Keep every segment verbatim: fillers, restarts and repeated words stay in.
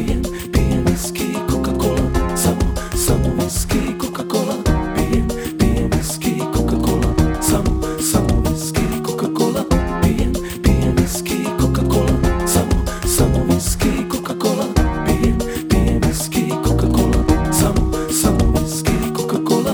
Pijem, pijem viski i Coca-Cola, samo, samo viski i Coca-Cola. Pijem, pijem viski i Coca-Cola, samo, samo viski i Coca-Cola. Pijem, pijem viski i Coca-Cola, samo, samo viski i Coca-Cola. Pijem, pijem viski i Coca-Cola, samo, samo viski i Coca-Cola.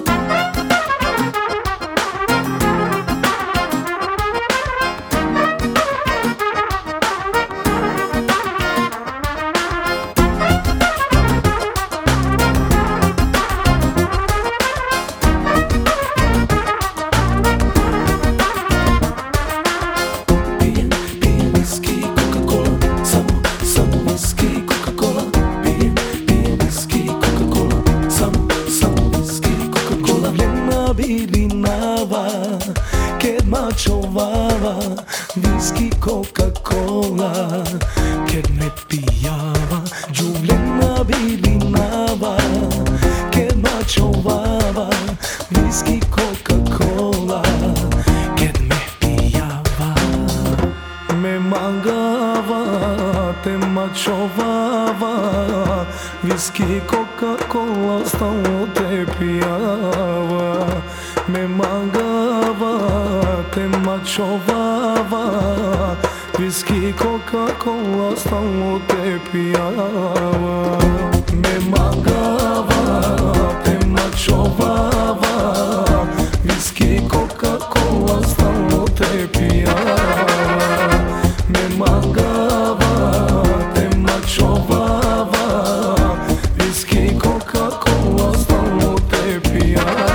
Kad ma čovava viski Coca-Cola, kad me pijava Giuliana bilinava. Kad ma čovava viski Coca-Cola, kad me pijava, me mangava, te ma čovava viski Coca-Cola, stalno te pijava. Me mangava, te mačovava, viski Coca-Cola, stalno te pijava. Me mangava, te mačovava, viski Coca-Cola, stalno te pijava. Me mangava, te mačovava, viski Coca-Cola, stalno te pijava.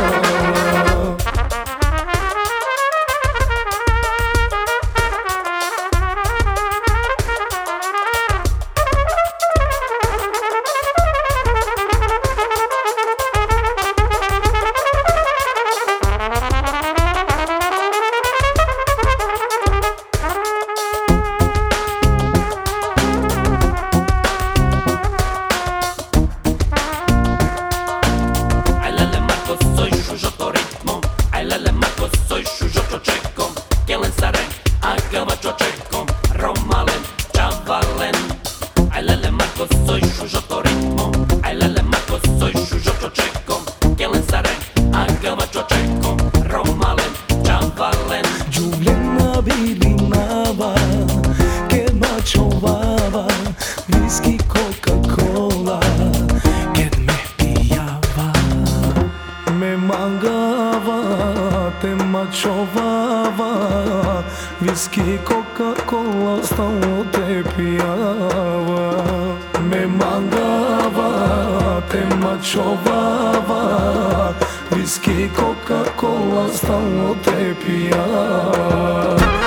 Giuliana bilinava, kad ma čovava viski Coca-Cola, kad me pijava. Me mangava, te ma čovava, viski Coca-Cola, stalno te pijava. Me mangava, te ma čovava, viski Coca-Cola, stalno te pijava.